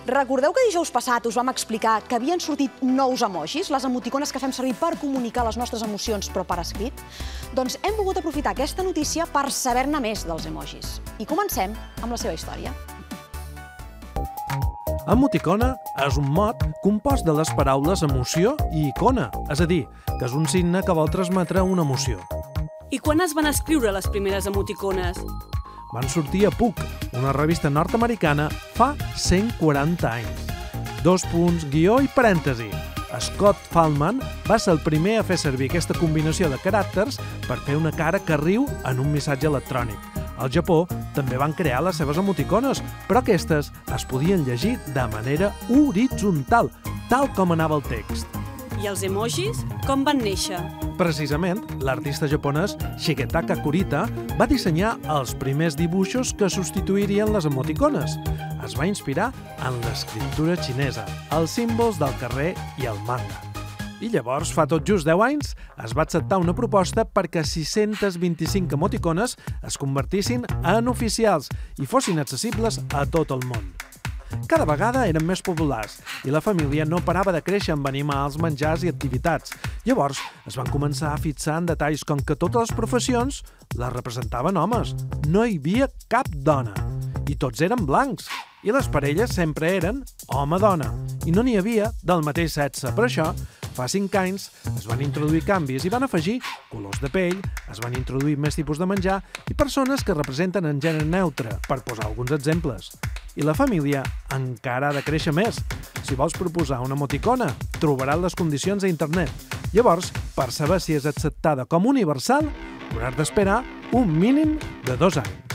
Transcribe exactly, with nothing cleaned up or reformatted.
Recordeu que dijous passat us vam explicar que havien sortit nous emojis, les emoticones que fem servir per comunicar les nostres emocions, però per escrit? Doncs hem volgut aprofitar aquesta notícia per saber-ne més dels emojis. I comencem amb la seva història. Emoticona és un mot compost de les paraules emoció i icona, és a dir, que és un signe que vol transmetre una emoció. I quan es van escriure les primeres emoticones? Van sortir a Puck, una revista nord-americana, fa cent quaranta anys. Dos punts, guió i parèntesi. Scott Feldman va ser el primer a fer servir aquesta combinació de caràcters per fer una cara que riu en un missatge electrònic. Al Japó també van crear les seves emoticones, però aquestes es podien llegir de manera horitzontal, tal com anava el text. I els emojis, com van néixer? Precisament, l'artista japonès Shigetaka Kurita va dissenyar els primers dibuixos que substituirien les emoticones. Es va inspirar en l'escriptura xinesa, els símbols del carrer i el manga. I llavors, fa tot just deu anys, es va acceptar una proposta perquè sis-centes vint-i-cinc emoticones es convertissin en oficials i fossin accessibles a tot el món. Cada vegada eren més populars i la família no parava de créixer amb animals, menjars i activitats. Llavors es van començar a fixar en detalls com que totes les professions les representaven homes. No hi havia cap dona. I tots eren blancs. I les parelles sempre eren home-dona. I no n'hi havia del mateix sexe. Per això, fa cinc anys es van introduir canvis i van afegir colors de pell, es van introduir més tipus de menjar i persones que representen en gènere neutre, per posar alguns exemples. I la família encara ha de créixer més. Si vols proposar una emoticona, trobaràs les condicions a internet. Llavors, per saber si és acceptada com universal, hauràs d'esperar un mínim de dos anys.